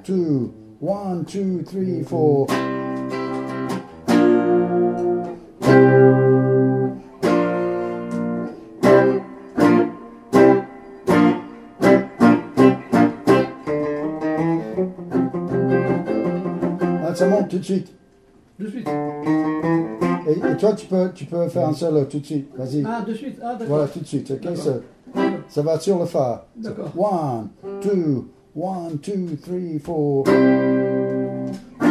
2, 1, 2, 3, 4. Ça monte tout de suite. De suite. Et toi, tu peux faire un solo tout de suite. Vas-y. Ah, de suite. Ah, d'accord. Voilà, tout de suite. Ok, ça va sur le fa. D'accord. 1, 2, 1, 2, 3, 4.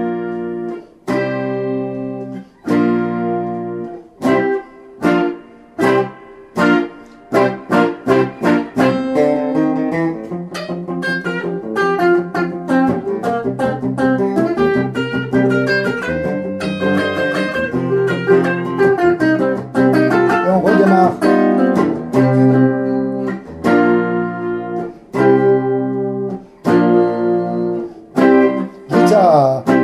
Guitare.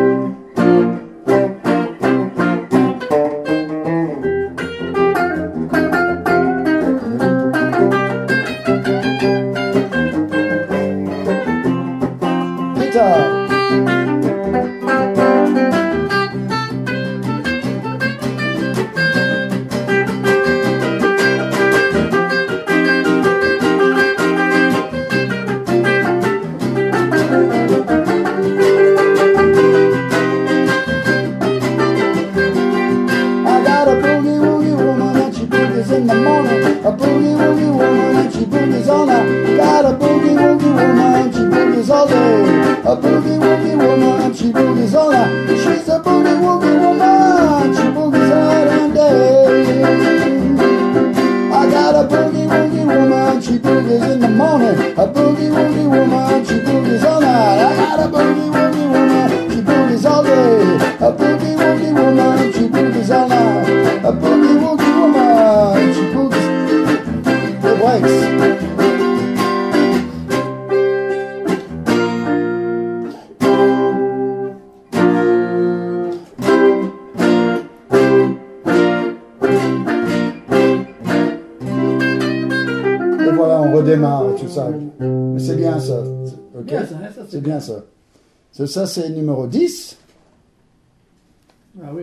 Guitare. In the morning, a boogie woogie woman and she boogies all night. Got a boogie woogie woman and she boogies all day. A boogie woogie woman and she boogies all night. She's a boogie woogie woman, she boogies night and day. I got a boogie woogie woman, she boogies in the morning. A boogie woogie woman, she boogies all night. I got a boogie woogie woman, she boogies all day. A boogie woogie woman, she boogies all night. A boogie woogie woman, she boogies. It wakes. Et voilà, on redémarre et tout ça. Mais c'est bien ça. Ok, Bien, ça, c'est bien ça. Ça, c'est numéro 10. Ah oui.